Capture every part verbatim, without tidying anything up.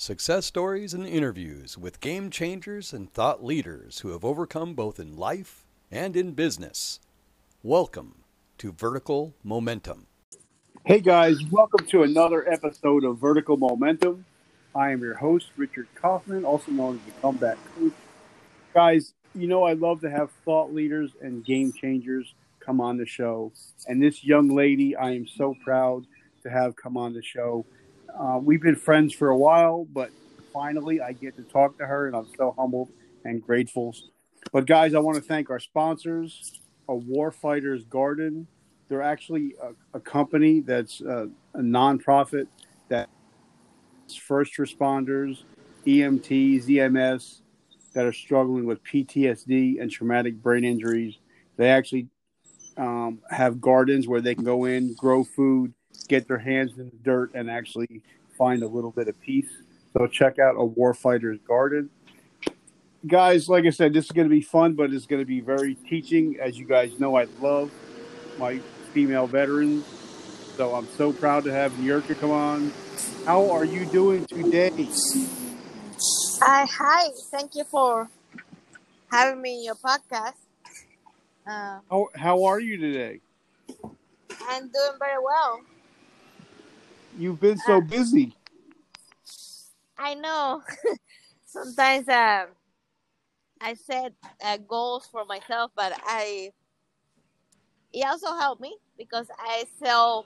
Success stories and interviews with game changers and thought leaders who have overcome both in life and in business. Welcome to Vertical Momentum. Hey guys, welcome to another episode of Vertical Momentum. I am your host, Richard Kaufman, also known as the Comeback Coach. Guys, you know I love to have thought leaders and game changers come on the show. And this young lady, I am so proud to have come on the show. Uh, we've been friends for a while, but finally I get to talk to her, and I'm so humbled and grateful. But guys, I want to thank our sponsors, A Warfighter's Garden. They're actually a, a company that's uh, a nonprofit that's first responders, E M Ts, E M S that are struggling with P T S D and traumatic brain injuries. They actually um, have gardens where they can go in, grow food, get their hands in the dirt, and actually find a little bit of peace. So check out A Warfighter's Garden. Guys, like I said, this is going to be fun, but it's going to be very teaching. As you guys know, I love my female veterans. So I'm so proud to have Yurka come on. How are you doing today? Hi, hi. Thank you for having me in your podcast. Uh, How, how are you today? I'm doing very well. You've been so Uh, busy. I know. Sometimes uh, I set uh, goals for myself, but I it also helped me because I sell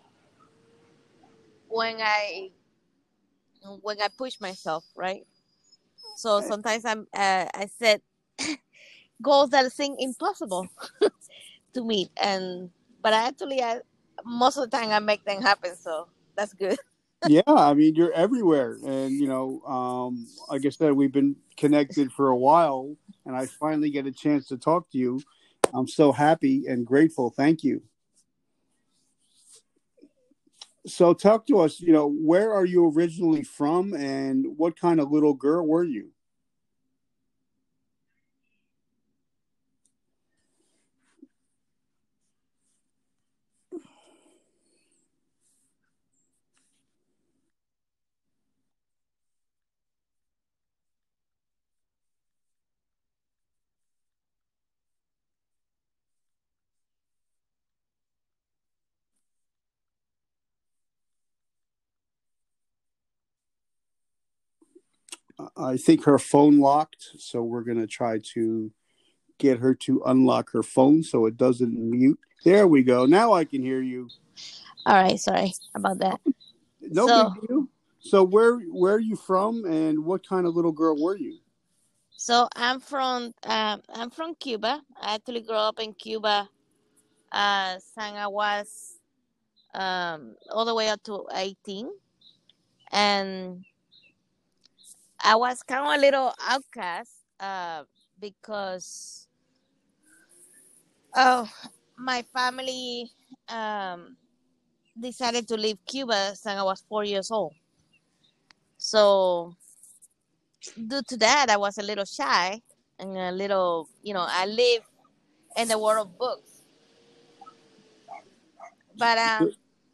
when I when I push myself, right? So sometimes I'm uh, I set goals that seem impossible to meet, and but actually, I most of the time I make them happen. So that's good. Yeah, I mean, you're everywhere. And, you know, um, like I said, we've been connected for a while, and I finally get a chance to talk to you. I'm so happy and grateful. Thank you. So talk to us, you know, where are you originally from, and what kind of little girl were you? I think her phone locked, so we're going to try to get her to unlock her phone so it doesn't mute. There we go. Now I can hear you. All right, sorry about that. No So, big deal. So where where are you from, and what kind of little girl were you? so I'm from um, I'm from Cuba. I actually grew up in Cuba uh, since I was um, all the way up to eighteen, and I was kind of a little outcast uh, because oh, my family um, decided to leave Cuba since I was four years old. So due to that, I was a little shy and a little, you know, I live in the world of books. But um,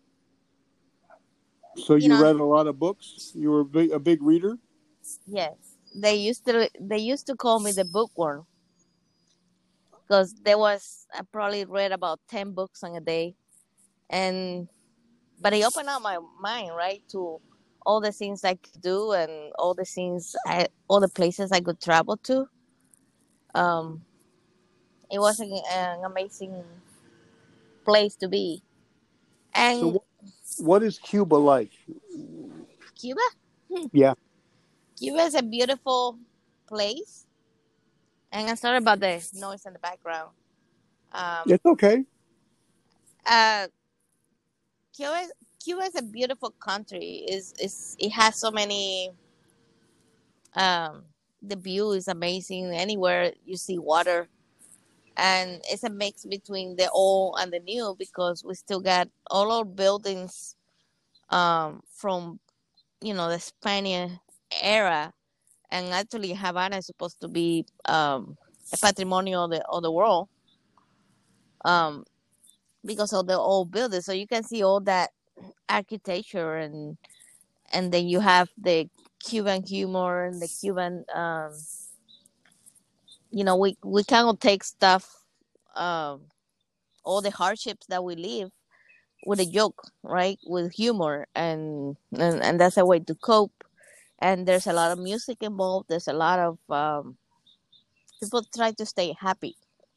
So you you know, read a lot of books? You were a big, a big reader? yes, they used to they used to call me the bookworm because there was I probably read about ten books in a day, and but it opened up my mind, right, to all the things I could do and all the things I all the places I could travel to. Um, it was an, an amazing place to be, So and wh- what is Cuba like? Cuba. Yeah, Cuba is a beautiful place, and I'm sorry about the noise in the background. Um, it's okay. uh, Cuba, Cuba is a beautiful country. Is is it has so many. Um, the view is amazing. Anywhere you see water, and it's a mix between the old and the new because we still got all our buildings um, from you know the Spanish era, and actually Havana is supposed to be um, a patrimonio of the of the world. Um, because of the old buildings. So you can see all that architecture and and then you have the Cuban humor and the Cuban, um, you know, we we kind of take stuff, um, all the hardships that we live with a joke, right? With humor, and and, and that's a way to cope. And there's a lot of music involved. There's a lot of um, people try to stay happy.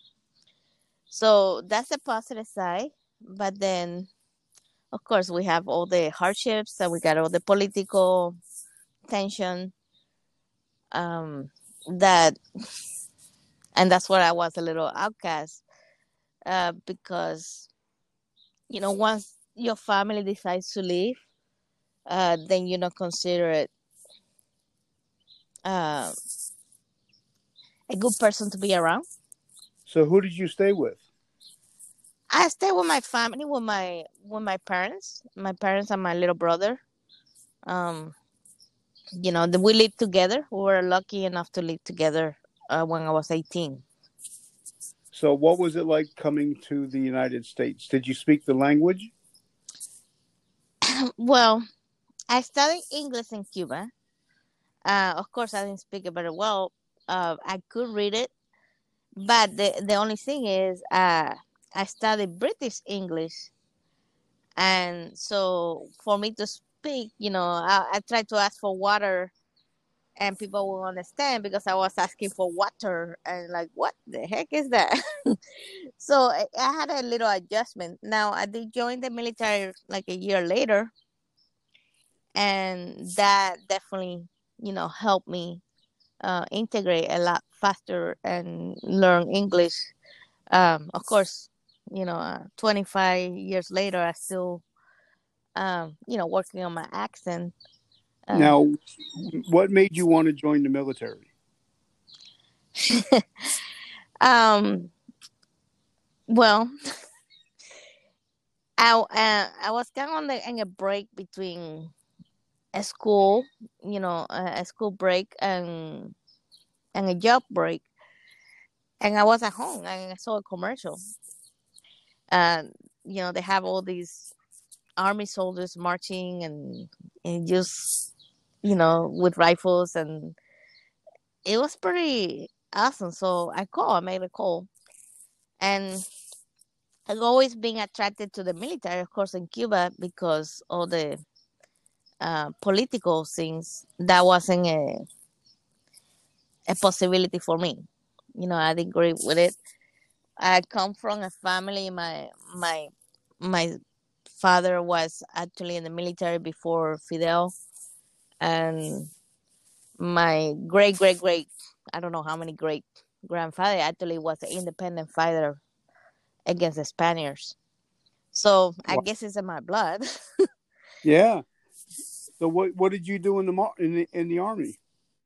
So that's the positive side. But then, of course, we have all the hardships and we got all the political tension. Um, that and that's where I was a little outcast, uh, because you know once your family decides to leave, uh, then you don't consider it uh, a good person to be around. So who did you stay with? I stay with my family, with my with my parents, my parents and my little brother. Um, you know, the, we lived together. We were lucky enough to live together uh, when I was eighteen. So what was it like coming to the United States? Did you speak the language? Well, I studied English in Cuba. Uh, of course, I didn't speak it very well. Uh, I could read it, but the the only thing is, uh, I studied British English, and so for me to speak, you know, I, I tried to ask for water, and people will understand because I was asking for water, and like, what the heck is that? So I, I had a little adjustment. Now I did join the military like a year later, and that definitely, you know, helped me uh, integrate a lot faster and learn English. Um, of course, you know, uh, twenty-five years later, I still, um, you know, working on my accent. Uh, Now, what made you want to join the military? um, well, I uh, I was kind of on the in a break between a school, you know, a, a school break and and a job break, and I was at home and I saw a commercial, and you know they have all these army soldiers marching and and just you know with rifles, and it was pretty awesome. So I called, I made a call, and I've always been attracted to the military, of course, in Cuba because all the uh, political things that wasn't a a possibility for me. You know, I didn't agree with it. I come from a family. My my my father was actually in the military before Fidel, and my great great great I don't know how many great grandfather actually was an independent fighter against the Spaniards. So I Wow. guess it's in my blood. Yeah. So what what did you do in the mar- in the, in the army?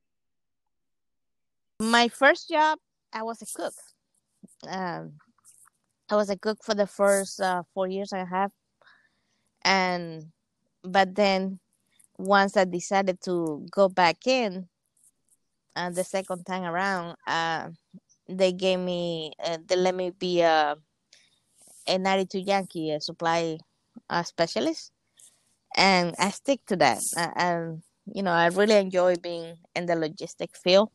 My first job, I was a cook. Um, I was a cook for the first uh, four years and a half, and but then once I decided to go back in, uh, the second time around, uh, they gave me, uh, they let me be a, a ninety-two Yankee, a supply uh, specialist, and I stick to that. Uh, and you know, I really enjoy being in the logistic field.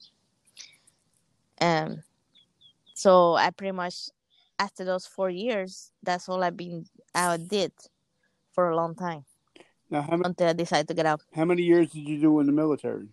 Um, so I pretty much, after those four years, that's all I've been, I did for a long time Now, how many until I decided to get out. how many years did you do in the military?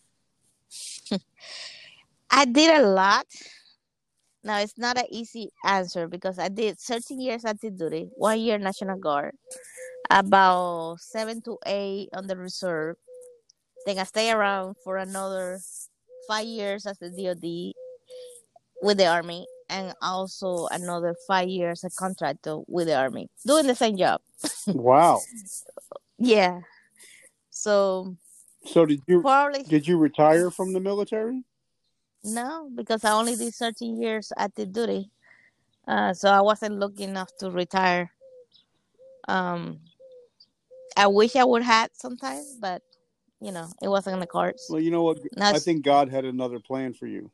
I did a lot. Now it's not an easy answer because I did thirteen years active duty, one year National Guard, about seven to eight on the reserve. Then I stay around for another five years as a D O D with the Army, and also another five years a contractor with the Army, doing the same job. Wow. Yeah. So So did you probably did you retire from the military? no, because I only did thirteen years active duty. Uh, so I wasn't lucky enough to retire. Um, I wish I would have sometimes, but you know, it wasn't in the cards. Well, you know what? Now, I think God had another plan for you.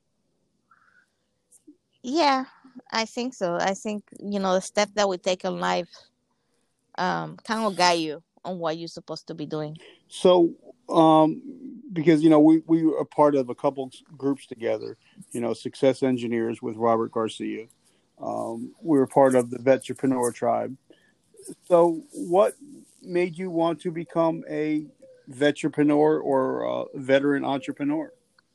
yeah, I think so. I think you know the step that we take in life um, kind of guide you on what you're supposed to be doing. So, um, because you know we we were a part of a couple groups together. You know, Success Engineers with Robert Garcia. Um, we were part of the Vetrepreneur Tribe. So, what made you want to become a vetrepreneur or a veteran entrepreneur?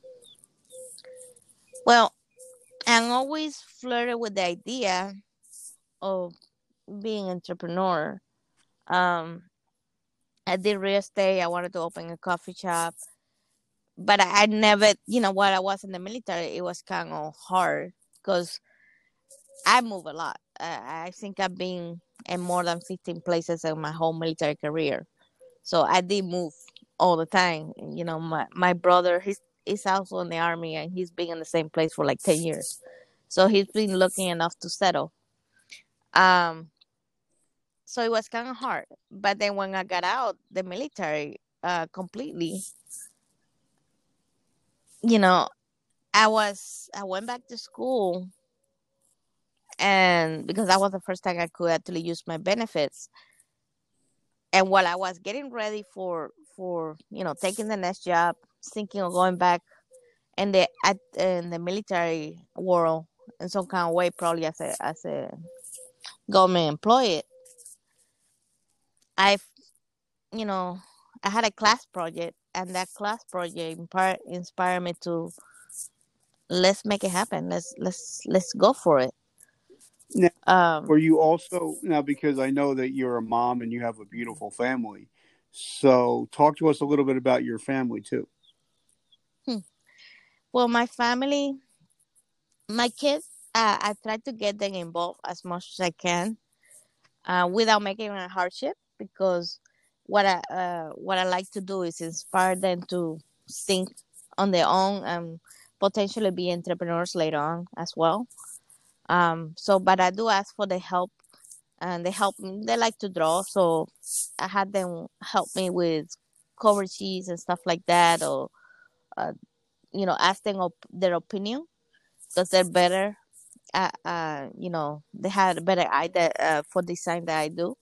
Well, I'm always flirted with the idea of being an entrepreneur. Um, I did real estate. I wanted to open a coffee shop, but I, I never, you know, while I was in the military, it was kind of hard because I move a lot. I, I think I've been in more than fifteen places in my whole military career. So I did move all the time. You know, my, my brother, he's, he's also in the army and he's been in the same place for like ten years. So he's been lucky enough to settle. Um, so it was kind of hard. But then when I got out the military uh, completely, you know, I was I went back to school, and because that was the first time I could actually use my benefits. And while I was getting ready for for you know taking the next job, thinking of going back in the at in the military world in some kind of way, probably as a as a government employee, I you know I had a class project, and that class project inspired inspired me to let's make it happen. Let's let's let's go for it. Now, Um, were you also now because I know that you're a mom and you have a beautiful family. So, talk to us a little bit about your family too. hmm. Well, my family, my kids, uh, I try to get them involved as much as I can, uh, without making it a hardship. Because what I uh, what I like to do is inspire them to think on their own and potentially be entrepreneurs later on as well. Um, so, but I do ask for the help, and they help me. They like to draw, so I had them help me with cover sheets and stuff like that, or uh, you know, ask them op- their opinion because they're better. Uh, uh, you know, they had a better eye that uh, for design that I do.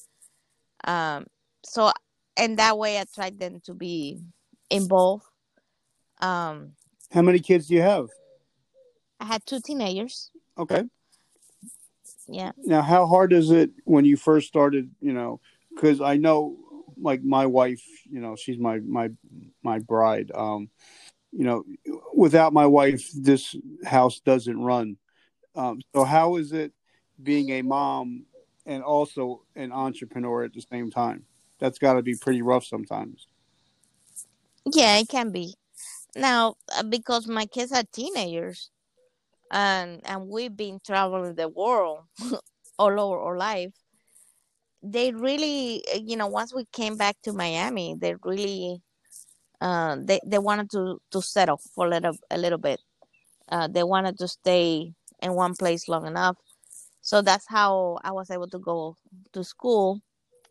Um, so and that way I tried them to be involved. Um, How many kids do you have? I had two teenagers. Okay. Yeah. Now, how hard is it when you first started? You know, because I know, like my wife, you know, she's my my my bride. Um, you know, without my wife, this house doesn't run. Um, so, how is it being a mom and also an entrepreneur at the same time? That's got to be pretty rough sometimes. Yeah, it can be. Now, uh, because my kids are teenagers, and and we've been traveling the world all over our life, they really, uh, you know, once we came back to Miami, they really, uh, they they wanted to to settle for a little a little bit. Uh, they wanted to stay in one place long enough. So that's how I was able to go to school,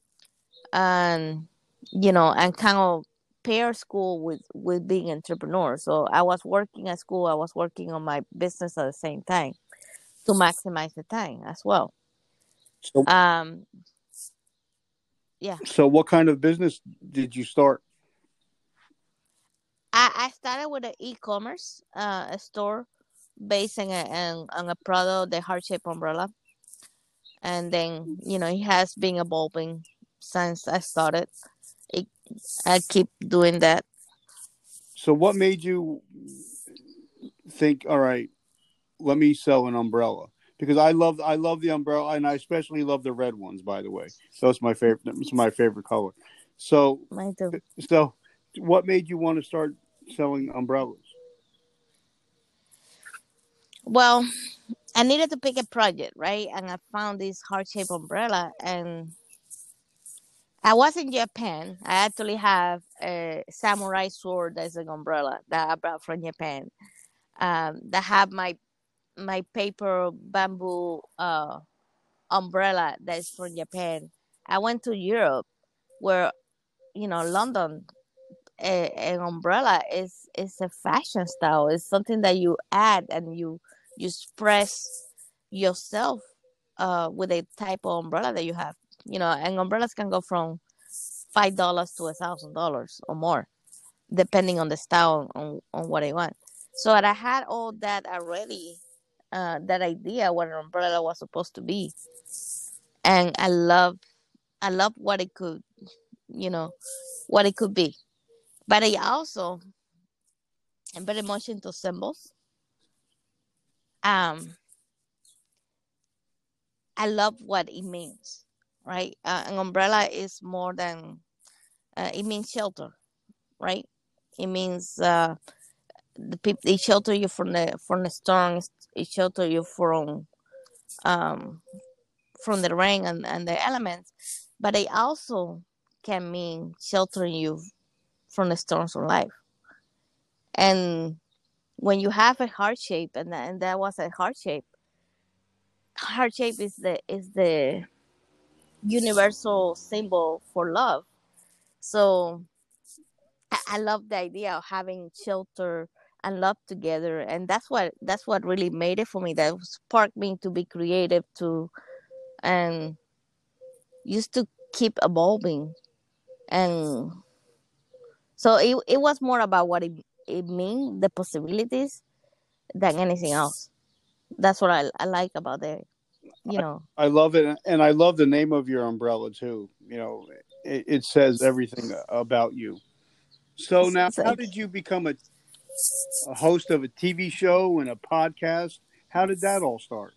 and you know, and kind of pair school with with being entrepreneur. So I was working at school, I was working on my business at the same time to maximize the time as well. So, Um, yeah, so what kind of business did you start? I, I started with an e-commerce uh, a store based on a, on, on a product, the heart shape umbrella, and then you know it has been evolving since I started. It, I keep doing that. So, what made you think, all right, let me sell an umbrella? Because I love I love the umbrella, and I especially love the red ones. By the way, that's my favorite. It's my favorite color. So, I do. so what made you want to start selling umbrellas? Well, I needed to pick a project, right? And I found this heart shaped umbrella, and I was in Japan. I actually have a samurai sword as an umbrella that I brought from Japan. Um, that have my my paper bamboo uh, umbrella that's from Japan. I went to Europe, where you know London, a, an umbrella is is a fashion style. It's something that you add and you you express yourself uh, with a type of umbrella that you have. You know, and umbrellas can go from five dollars to a thousand dollars or more. depending on the style on, on what I want. So I had all that already, uh, that idea what an umbrella was supposed to be, and I love I love what it could, you know, what it could be. But I also am very much into symbols. Um, I love what it means, right? Uh, an umbrella is more than uh, it means shelter, right? It means uh, the people they shelter you from the from the storms, it shelter you from um from the rain and, and the elements, but they also can mean sheltering you from the storms of life. And when you have a heart shape, and that, and that was a heart shape, heart shape is the is the universal symbol for love. So I, I love the idea of having shelter and love together, and that's what that's what really made it for me. That sparked me to be creative, to and used to keep evolving. And so it, it was more about what it, it means, the possibilities, than anything else. That's what I, I like about it, you I, know. I love it, and I love the name of your umbrella too. You know, it, it says everything about you. So now, It's how like, did you become a, a host of a T V show and a podcast? How did that all start?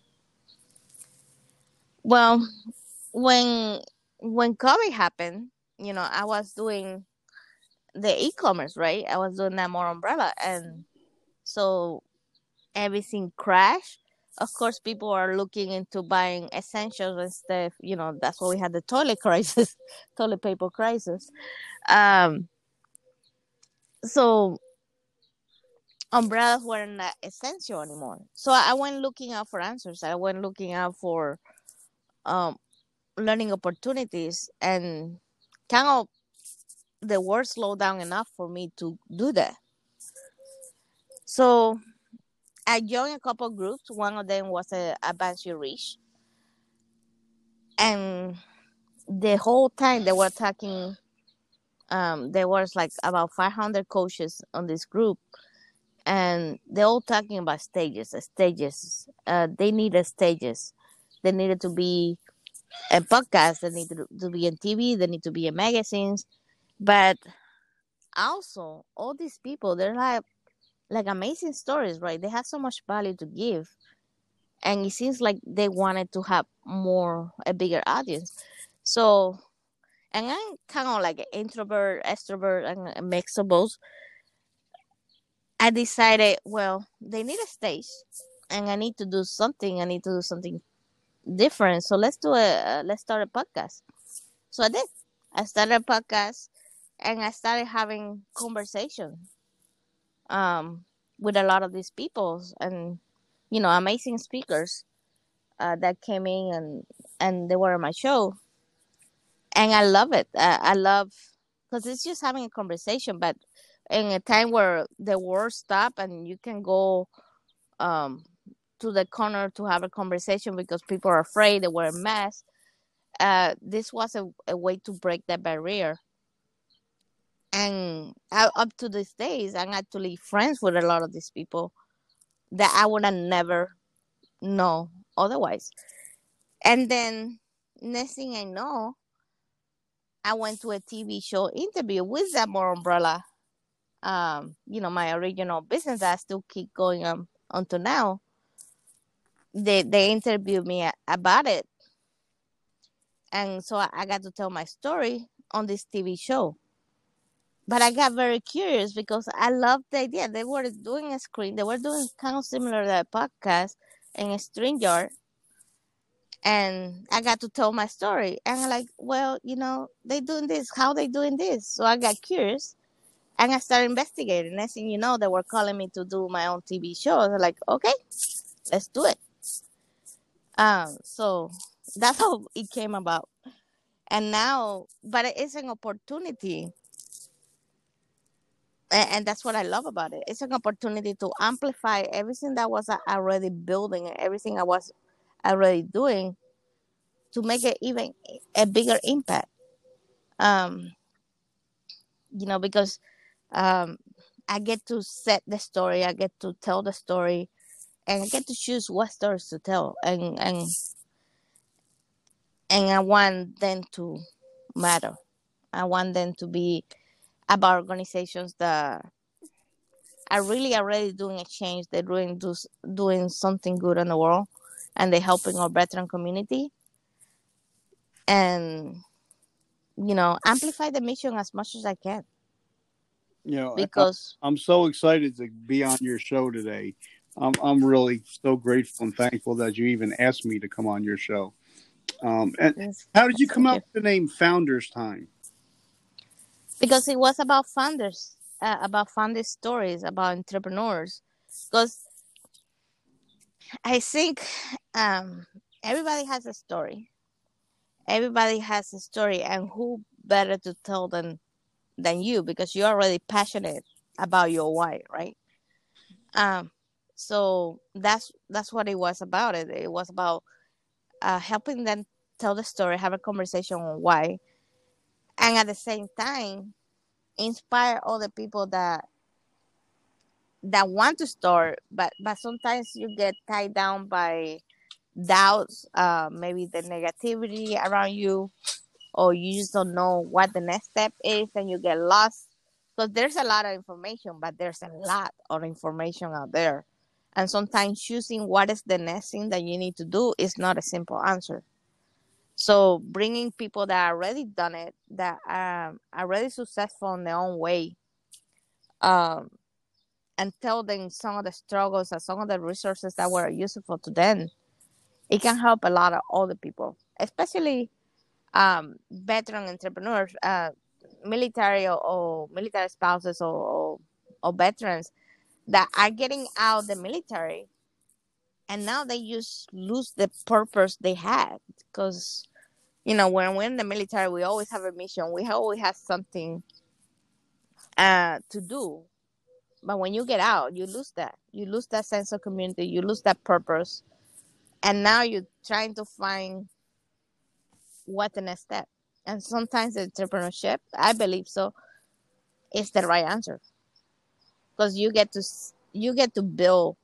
well, when when COVID happened, you know, I was doing the e-commerce, right? I was doing that more umbrella, and so everything crashed. Of course, people are looking into buying essentials and stuff. You know, that's why we had the toilet crisis, toilet paper crisis. Um, so umbrellas weren't that essential anymore. So I went looking out for answers. I went looking out for um, learning opportunities, and kind of the world slowed down enough for me to do that. So I joined a couple groups. One of them was a Advance Your Reach, and the whole time they were talking. Um, there was like about five hundred coaches on this group, and they're all talking about stages. Stages. Uh, they needed stages. They needed to be a podcast. They need to, to be in T V. They need to be in magazines. But also, all these people, they're like like amazing stories, right? They have so much value to give, and it seems like they wanted to have more a bigger audience. So, and I'm kind of like an introvert, extrovert, and a mix of both. I decided, well, they need a stage, and I need to do something. I need to do something different. So let's do a uh, let's start a podcast. So I did. I started a podcast, and I started having conversation um, with a lot of these people, and you know, amazing speakers uh, that came in and and they were on my show, and I love it. Uh, I love because it's just having a conversation, but in a time where the world stop and you can go um, to the corner to have a conversation because people are afraid they wear masks. Uh, this was a, a way to break that barrier. And I, up to these days, I'm actually friends with a lot of these people that I would have never know otherwise. And then next thing I know, I went to a T V show interview with that more umbrella. Um, you know, my original business that I still keep going um, until now. They they interviewed me about it, and so I got to tell my story on this T V show. But I got very curious because I loved the idea. They were doing a screen. They were doing kind of similar to a podcast in a StreamYard, and I got to tell my story. And I'm like, well, you know, they doing this. How they doing this? So I got curious, and I started investigating. Next thing you know, they were calling me to do my own T V show. I was like, okay, let's do it. Um, so that's how it came about. And now, but it's an opportunity, and that's what I love about it. It's an opportunity to amplify everything that was already building and everything I was already doing to make it even a bigger impact. Um, you know, because Um, I get to set the story. I get to tell the story, and I get to choose what stories to tell. And and and I want them to matter. I want them to be about organizations that are really already doing a change. They're doing do, doing something good in the world, and they're helping our veteran community. And you know, amplify the mission as much as I can. You know, and I, Because I'm so excited to be on your show today. I'm I'm really so grateful and thankful that you even asked me to come on your show. Um, and yes, how did you come thank up you. with the name Founders Time? Because it was about founders, uh, about founder stories, about entrepreneurs. Because I think um, everybody has a story. Everybody has a story, and who better to tell than than you? Because you're already passionate about your why, right? Um, so that's that's what it was about. It it was about uh, helping them tell the story, have a conversation on why, and at the same time inspire other people that that want to start, but but sometimes you get tied down by doubts, uh, maybe the negativity around you, or you just don't know what the next step is, and you get lost because there's a lot of information, but there's a lot of information out there, and sometimes choosing what is the next thing that you need to do is not a simple answer. So bringing people that already done it, that um, are already successful in their own way, um, and tell them some of the struggles and some of the resources that were useful to them, it can help a lot of other people, especially um, veteran entrepreneurs, uh, military or, or military spouses or, or, or veterans that are getting out of the military, and now they just lose the purpose they had. Because you know, when we're in the military, we always have a mission. We always have something uh, to do. But when you get out, you lose that. You lose that sense of community. You lose that purpose. And now you're trying to find what the next step. And sometimes the entrepreneurship, I believe so, is the right answer because you get to you get to build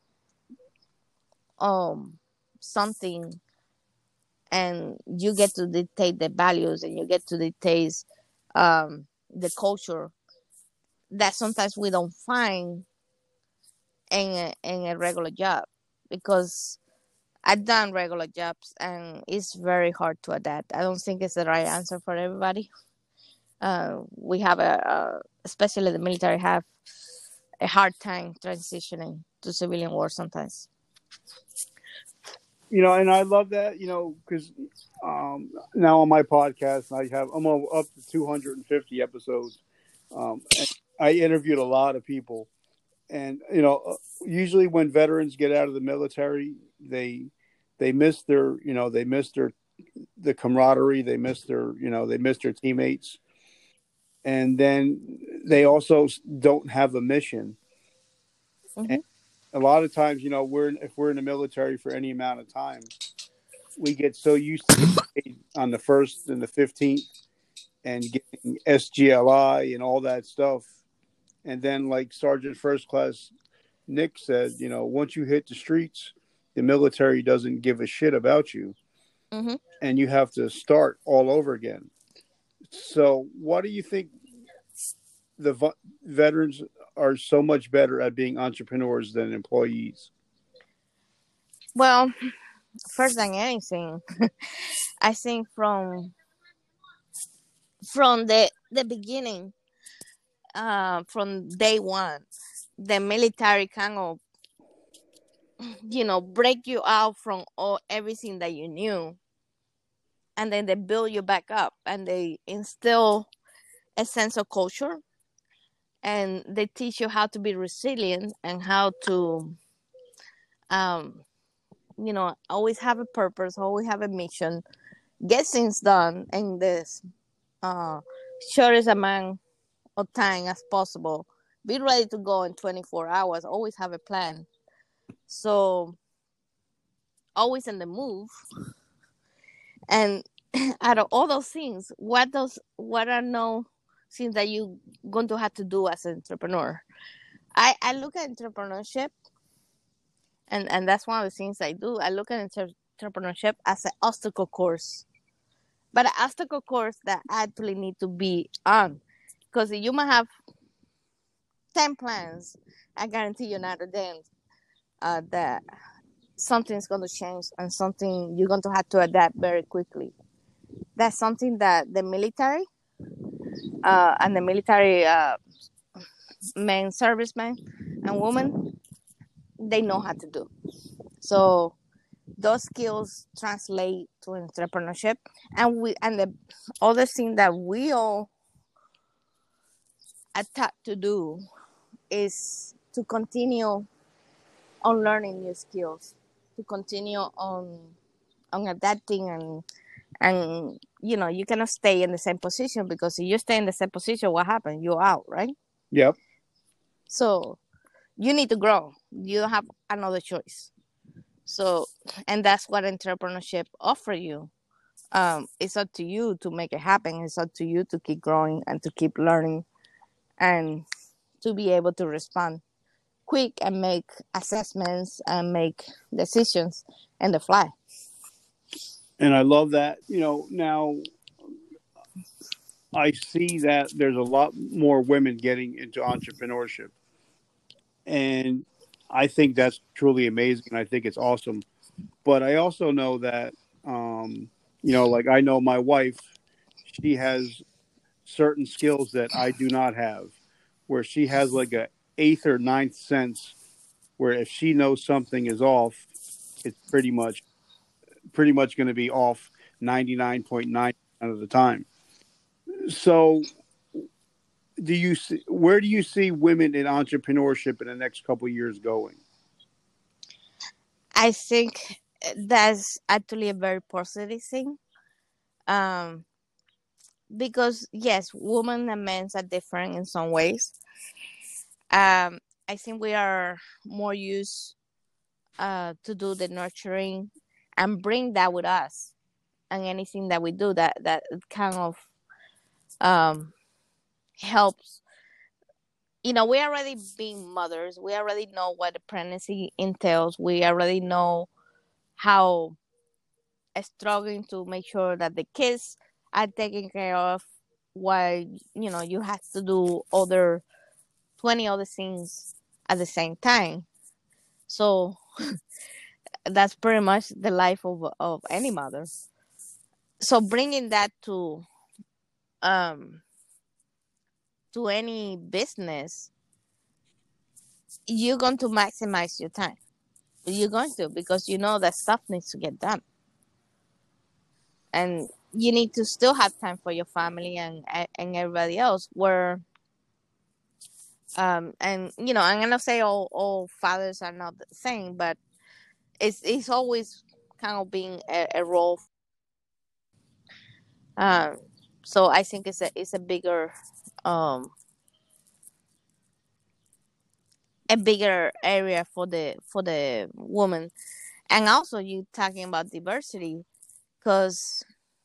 um something, and you get to dictate the values, and you get to dictate um the culture that sometimes we don't find in a, in a regular job, because I've done regular jobs and it's very hard to adapt. I don't think it's the right answer for everybody. Uh, we have a, a, especially the military, have a hard time transitioning to civilian work sometimes. You know, and I love that. You know, because um, now on my podcast, I have I'm up to two hundred fifty episodes. Um, and I interviewed a lot of people, and you know, uh, usually when veterans get out of the military, they they miss their you know they miss their the camaraderie, they miss their you know they miss their teammates, and then they also don't have a mission. And Mm-hmm. a lot of times, you know, we're if we're in the military for any amount of time, we get so used to getting paid on the first and the fifteenth and getting S G L I and all that stuff. And then, like Sergeant First Class Nick said, you know, once you hit the streets, the military doesn't give a shit about you, Mm-hmm. and you have to start all over again. So, what do you think the v- veterans are so much better at being entrepreneurs than employees? Well, first than anything, I think from from the the beginning, uh, from day one, the military kind of, you know, break you out from all everything that you knew, and then they build you back up, and they instill a sense of culture, and they teach you how to be resilient and how to, um, you know, always have a purpose, always have a mission, get things done in this uh, shortest amount of time as possible. Be ready to go in twenty-four hours. Always have a plan. So always in the move. And out of all those things, what those what are no things that you're going to have to do as an entrepreneur. I, I look at entrepreneurship, and, and that's one of the things I do. I look at inter- entrepreneurship as an obstacle course, but an obstacle course that I actually need to be on. Because you might have ten plans, I guarantee you not a day uh, that something's going to change and something you're going to have to adapt very quickly. That's something that the military uh, and the military uh, men, servicemen and women, they know how to do. So those skills translate to entrepreneurship, and we and the other thing that we all attempt to do is to continue on learning new skills, to continue on on adapting, and and you know, you cannot stay in the same position, because if you stay in the same position, what happens? You're out, right? Yep. So you need to grow. You don't have another choice. So, and that's what entrepreneurship offer you. Um, it's up to you to make it happen. It's up to you to keep growing and to keep learning, and to be able to respond quick and make assessments and make decisions in the fly. And I love that. You know, now I see that there's a lot more women getting into entrepreneurship. And I think that's truly amazing. I think it's awesome. But I also know that, um, you know, like I know my wife, she has certain skills that I do not have, where she has like a eighth or ninth sense, where if she knows something is off, it's pretty much pretty much going to be off ninety-nine point nine percent of the time. So do you see, where do you see women in entrepreneurship in the next couple of years going? I think that's actually a very positive thing. Um, because yes, women and men are different in some ways. Um, I think we are more used uh, to do the nurturing and bring that with us, and anything that we do that that kind of um, helps. You know, we already being mothers. We already know what the pregnancy entails. We already know how struggling to make sure that the kids are taken care of, while you know you have to do other twenty other things at the same time. So that's pretty much the life of of any mother. So bringing that to um to any business, you're going to maximize your time. You're going to, because you know that stuff needs to get done, and you need to still have time for your family and and everybody else. Where um and you know, I'm gonna say all all fathers are not the same, but it's it's always kind of being a, a role. Um, so I think it's a it's a bigger um a bigger area for the for the woman. And also you talking about diversity, because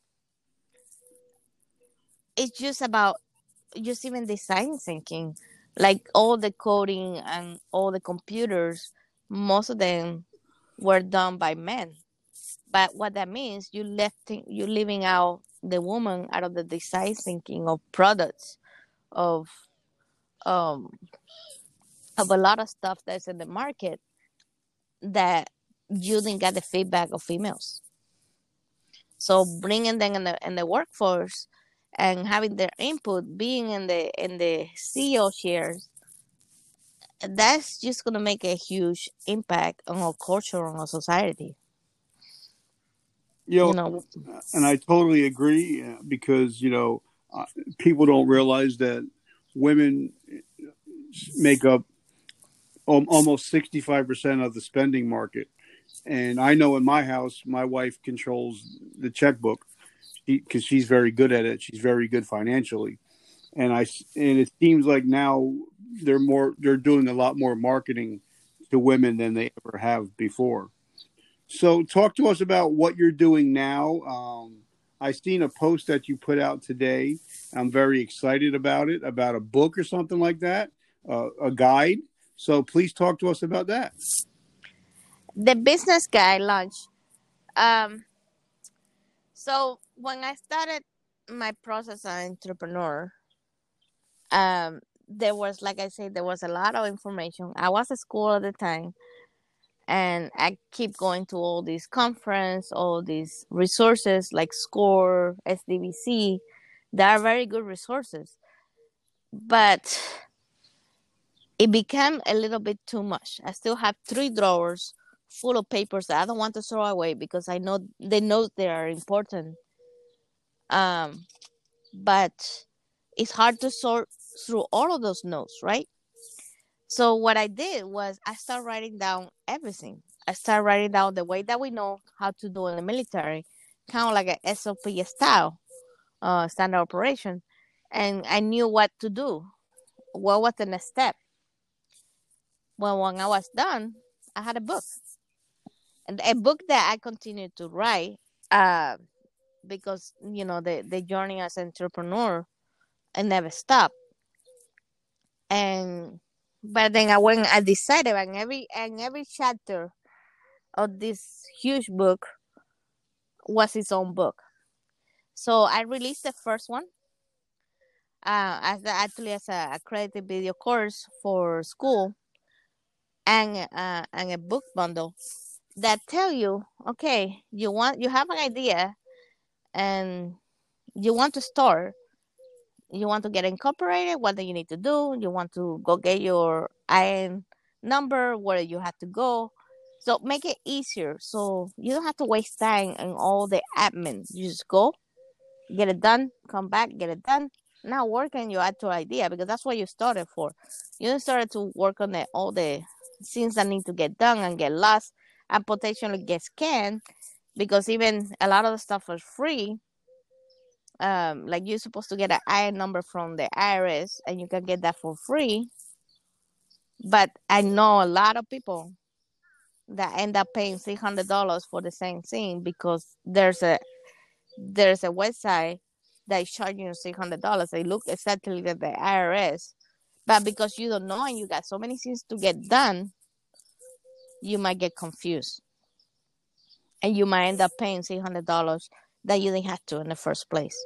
it's just about just even design thinking, like all the coding and all the computers, most of them were done by men. But what that means, you left you leaving out the woman out of the design thinking of products, of um of a lot of stuff that's in the market, that you didn't get the feedback of females. So bringing them in the in the workforce and having their input, being in the in the C E O chairs, that's just gonna make a huge impact on our culture, on our society. You You know, know, and I totally agree, uh, because, you know, uh, people don't realize that women make up um, almost sixty-five percent of the spending market. And I know in my house, my wife controls the checkbook because she, she's very good at it. She's very good financially. And I, and it seems like now they're more, they're doing a lot more marketing to women than they ever have before. So talk to us about what you're doing now. Um, I seen a post that you put out today. I'm very excited about it, about a book or something like that, uh, a guide. So please talk to us about that. The business guy launch. Um, so when I started my process as an entrepreneur, um, there was, like I said, there was a lot of information. I was at school at the time, and I keep going to all these conference, all these resources like SCORE, S D B C. They are very good resources, but it became a little bit too much. I still have three drawers full of papers that I don't want to throw away because I know they know they are important. Um, but it's hard to sort through all of those notes, right? So what I did was I started writing down everything. I started writing down the way that we know how to do in the military, kind of like an S O P style, uh, standard operation. And I knew what to do. What was the next step? Well, when I was done, I had a book. And a book that I continued to write uh, because, you know, the, the journey as an entrepreneur, I never stopped. And but then I went, I decided, and every and every chapter of this huge book was its own book. So I released the first one uh, as the, actually as a accredited video course for school, and uh, and a book bundle that tell you, okay, you want you have an idea, and you want to start. You want to get incorporated. What do you need to do? You want to go get your I N number, where you have to go. So make it easier, so you don't have to waste time and all the admin. You just go, get it done, come back, get it done. Now work on your actual idea, because that's what you started for. You didn't start to work on the, all the things that need to get done and get lost and potentially get scanned, because even a lot of the stuff is free. Um, like you're supposed to get an I N number from the I R S, and you can get that for free. But I know a lot of people that end up paying six hundred dollars for the same thing, because there's a there's a website that is charging you six hundred dollars. They look exactly like the I R S, but because you don't know and you got so many things to get done, you might get confused, and you might end up paying six hundred dollars that you didn't have to in the first place.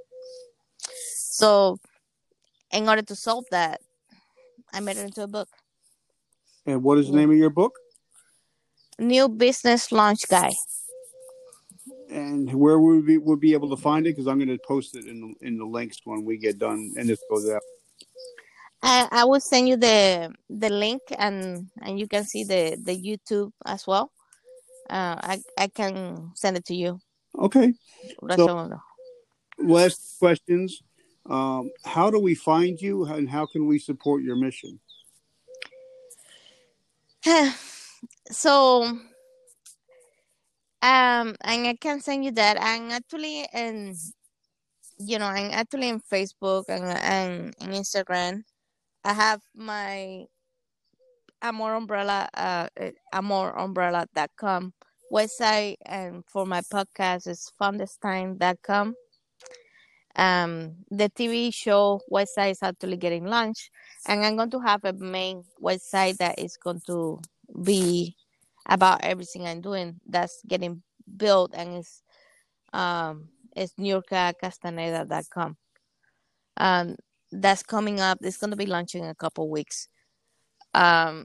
So, in order to solve that, I made it into a book. And what is the name of your book? New Business Launch Guide. And where would we would be able to find it? Because I'm going to post it in the, in the links when we get done and this goes out. I, I will send you the the link, and and you can see the, the YouTube as well. Uh, I I can send it to you. Okay. So, last questions. Um, how do we find you, and how can we support your mission? So, um, and I can send you that. I'm actually in, you know, I'm actually in Facebook and and, and Instagram. I have my Amor Umbrella, uh, amor umbrella dot com website, and for my podcast is fundestime dot com. Um, the T V show website is actually getting launched, and I'm going to have a main website that is going to be about everything I'm doing. That's getting built, and it's um it's niurka castaneda dot com. Um, that's coming up. It's going to be launching in a couple weeks. Um,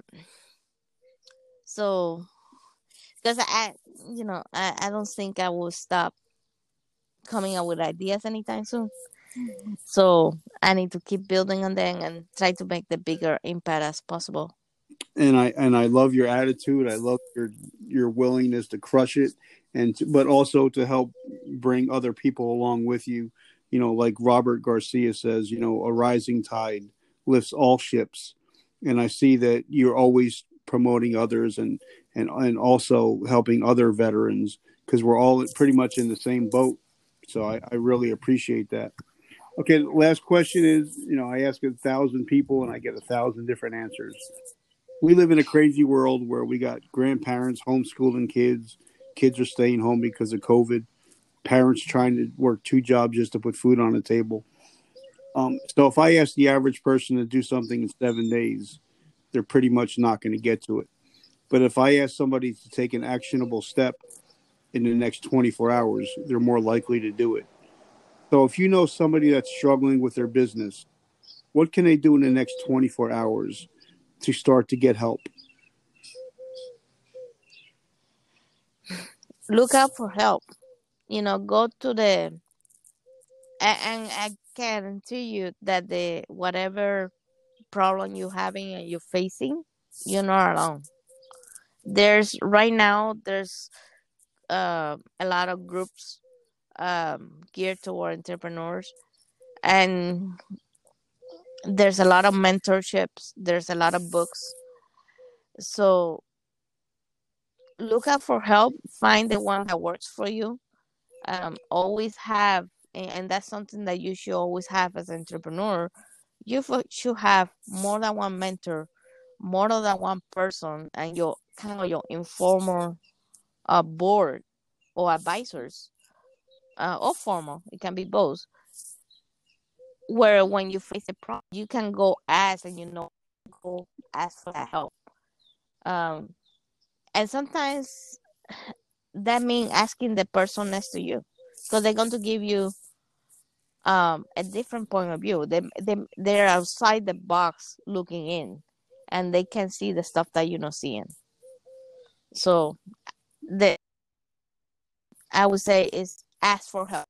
so because I, you know, I, I don't think I will stop coming up with ideas anytime soon. So I need to keep building on them and try to make the bigger impact as possible. And I and I love your attitude. I love your your willingness to crush it, and to, but also to help bring other people along with you. You know, like Robert Garcia says, you know, a rising tide lifts all ships. And I see that you're always promoting others and and and also helping other veterans, because we're all pretty much in the same boat. So I, I really appreciate that. Okay, last question is, you know, I ask a thousand people and I get a thousand different answers. We live in a crazy world where we got grandparents homeschooling kids. Kids are staying home because of COVID. parents trying to work two jobs just to put food on the table. Um, so if I ask the average person to do something in seven days, they're pretty much not going to get to it. But if I ask somebody to take an actionable step in the next twenty-four hours, they're more likely to do it. So if you know somebody that's struggling with their business, what can they do in the next twenty-four hours to start to get help? Look out for help. You know, go to the and, and I guarantee you that the whatever problem you're having and you're facing, you're not alone. There's right now there's uh, a lot of groups um, geared toward entrepreneurs, and there's a lot of mentorships. There's a lot of books. So look out for help. Find the one that works for you. Um, always have, and, and that's something that you should always have as an entrepreneur. You fo- should have more than one mentor, more than one person, and your kind of your informal uh, board or advisors, uh, or formal. It can be both. Where when you face a problem, you can go ask, and you know, go ask for that help. Um, and sometimes that means asking the person next to you, because they're going to give you um a different point of view. They they they're outside the box looking in, and they can see the stuff that you're not seeing. So the I would say is ask for help.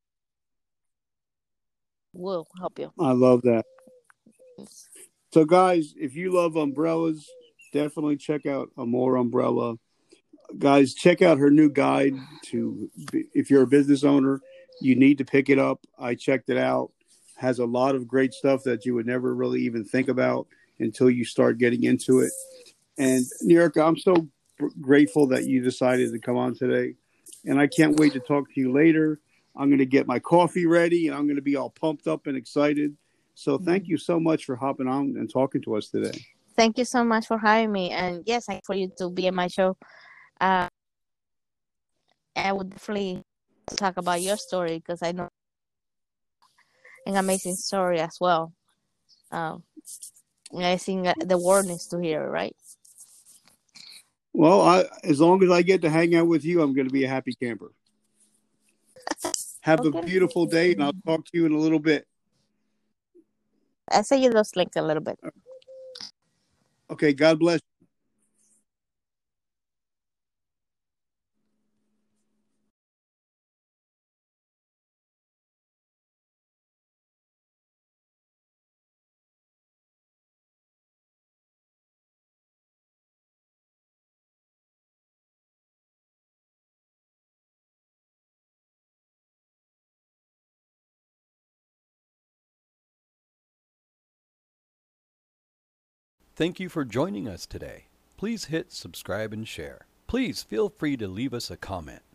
Will help you. I love that. So, guys, if you love umbrellas, definitely check out Amore Umbrella. Guys, check out her new guide to, if you're a business owner, you need to pick it up. I checked it out. Has a lot of great stuff that you would never really even think about until you start getting into it. And Nerica, I'm so grateful that you decided to come on today. And I can't wait to talk to you later. I'm going to get my coffee ready, and I'm going to be all pumped up and excited. So thank you so much for hopping on and talking to us today. Thank you so much for having me. And yes, thank for you to be in my show. Uh, I would definitely talk about your story, because I know an amazing story as well. Um, I think the world needs to hear it, right? Well, I, as long as I get to hang out with you, I'm going to be a happy camper. Have Okay. a beautiful day, and I'll talk to you in a little bit. I'll send you those links a little bit. Okay, God bless. Thank you for joining us today. Please hit subscribe and share. Please feel free to leave us a comment.